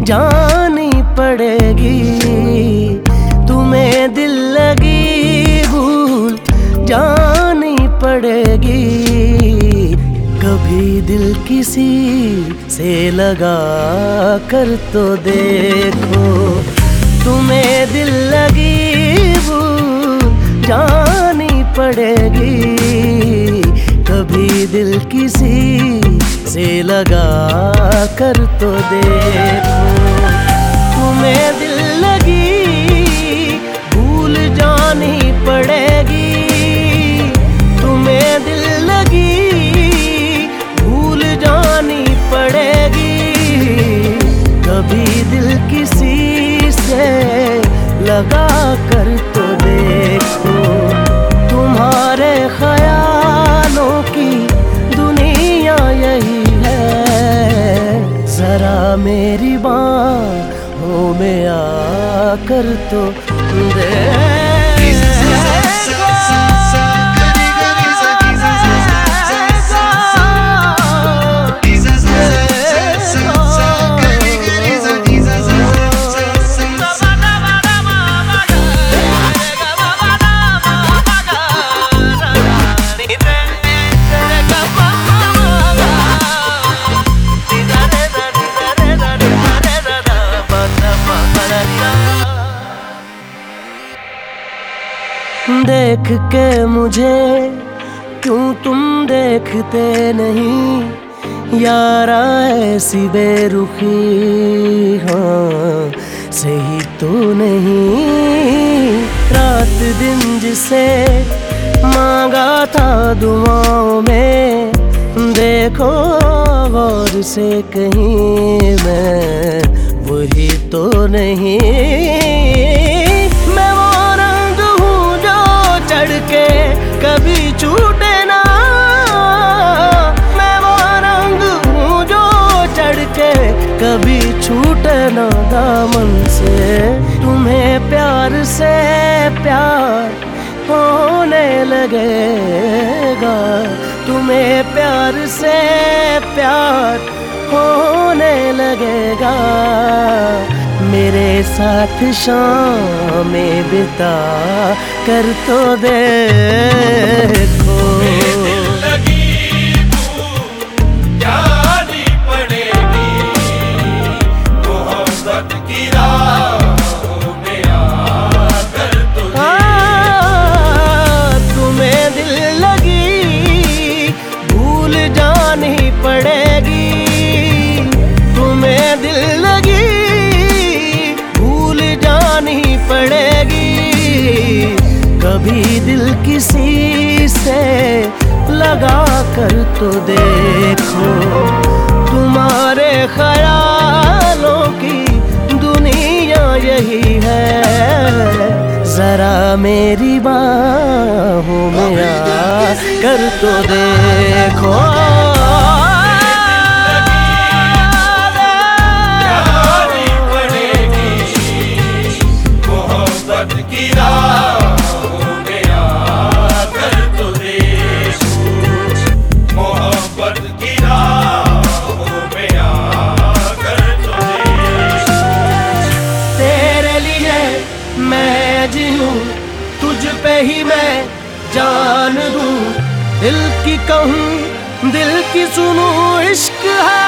जानी पड़ेगी। तुम्हें दिल लगी भूल जानी पड़ेगी। कभी दिल किसी से लगा कर तो देखो। तुम्हें दिल लगी भूल जानी पड़ेगी। कभी दिल किसी से लगा कर तो देखो। तुम्हें दिल लगी भूल जानी पड़ेगी। तुम्हें दिल लगी भूल जानी पड़ेगी। कभी दिल किसी से लगा कर तो देखो। तुम्हारे ख्यालों की दुनिया यही है। जरा मेरी बाहों में आकर तो देखो। देख के मुझे क्यों तुम देखते नहीं। यारा ऐसी बेरुखी हाँ सही तो नहीं। रात दिन जिसे मांगा था दुआओं में, देखो गौर से कहीं मैं वही तो नहीं। मैं वो रंग हूँ जो चढ़ के कभी छूटे ना। मैं वो रंग हूँ जो चढ़ के कभी छूटे ना दामन से। तुम्हें प्यार से प्यार होने लगेगा। तुम्हें प्यार से प्यार होने लगेगा। मेरे साथ शाम में बिता कर तो देखो। कभी दिल किसी से लगा कर तो देखो। तुम्हारे ख्यालों की दुनिया यही है। जरा मेरी बाहों में आ कर तो देखो। तुझ पे ही मैं जान दूं। दिल की कहूँ दिल की सुनूं। इश्क है